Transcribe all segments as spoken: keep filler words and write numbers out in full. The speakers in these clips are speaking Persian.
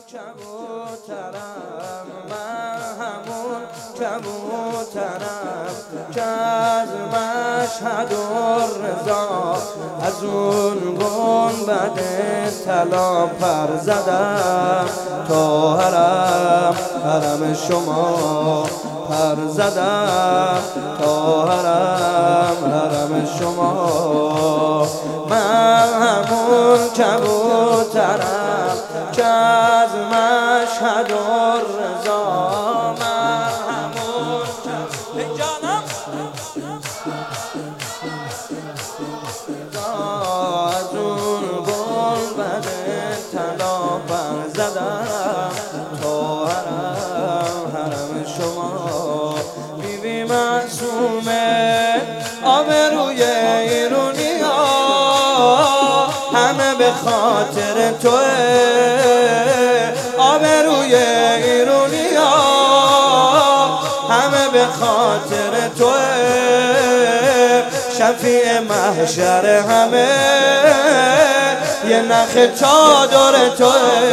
کبوترم، من همون کبوترم که از مشهد الرضا از اون گنبد طلا پر زدم تا حرم حرم شما پر زدم تا حرم حرم شما. من همون کبوترم که از مشهد الرضا، من همون جانم از اون گنبد طلا پر زدم تا حرم حرم شما. بیبی معصومه آبروی ایرونیا همه به خاطر توه، آبروی ایرونیا همه به خاطر توه، شفیع محشر همه یه نخ چادر توه.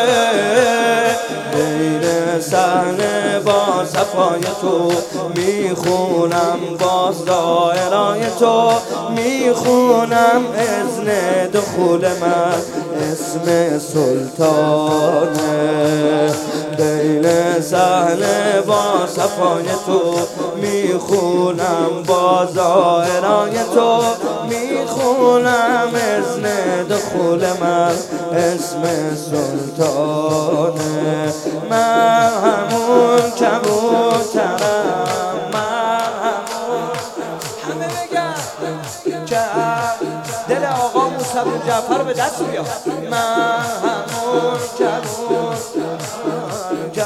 بین صحنه با صفای تو میخونم باز دایرای تو، میخونم اذن دخول من اسم سلطانه. بین صحنه با صفای تو میخونم باز دایرای تو، میخونم اذن دخول من اسم سلطانه. من همون کبوترم، من همون همه بگم که دل آقا موسی جعفر به دست بیار. من همون کبوترم که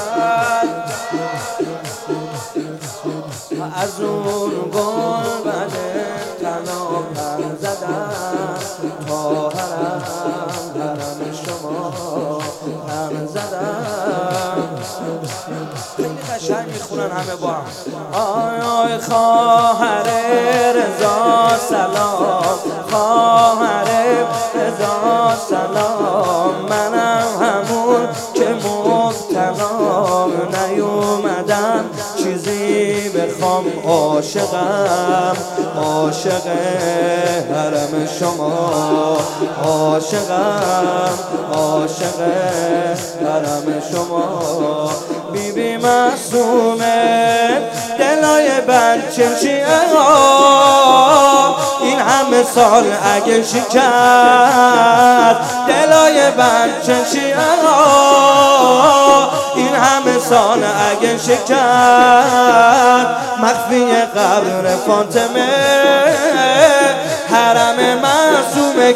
از اون گنبد طلا پر زدم تا حرم حرم شما پر زدم. خیلی قشنگ میخونن همه با هم. آی آی خواهر رضا سلام، خواهر رضا سلام، منم همون که مبتلا نیومدم چیزی بخوام، عاشقم عاشق حرم شما، عاشقم عاشق حرم شما. بیبی معصومه دلای بچه شیعه ها این همه سال اگه شکست، دلای بچه شیعه ها این همه سال اگه شکست، مخفی قبر فاطمه حرم معصومه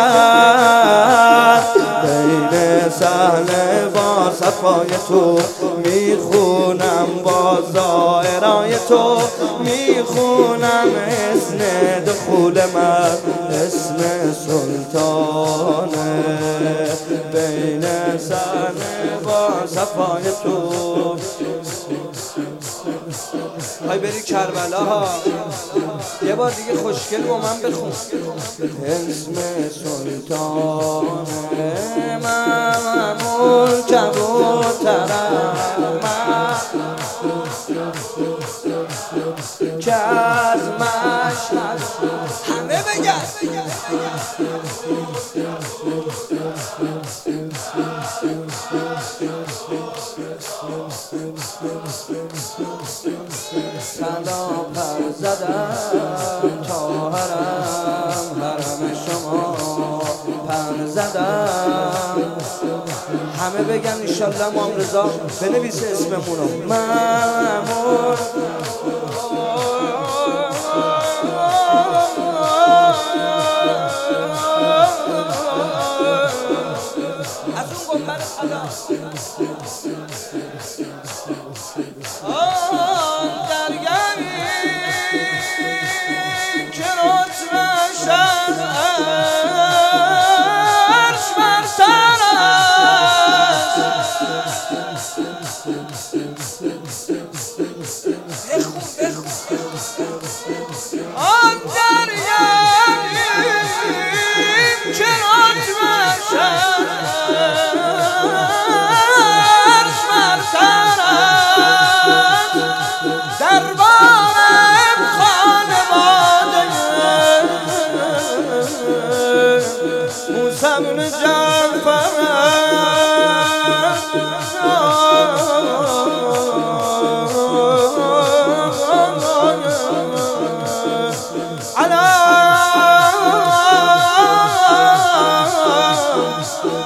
کرد. بین صحنه با صفای تو میخونم باز دایرای تو، میخونم اسم دخول من اسم سلطانه. بین صحنه با صفای تو های بری کربلا یه بار دیگه خوشگل با من بخون اسم سلطانه. من همون کبوترم، من که از مشهد همه بگن طلا پر زدم تا حرم حرم شما پر زدم. همه بگن انشالله امام رضا بنویس اسممونو. مامون از اون گنبد طلا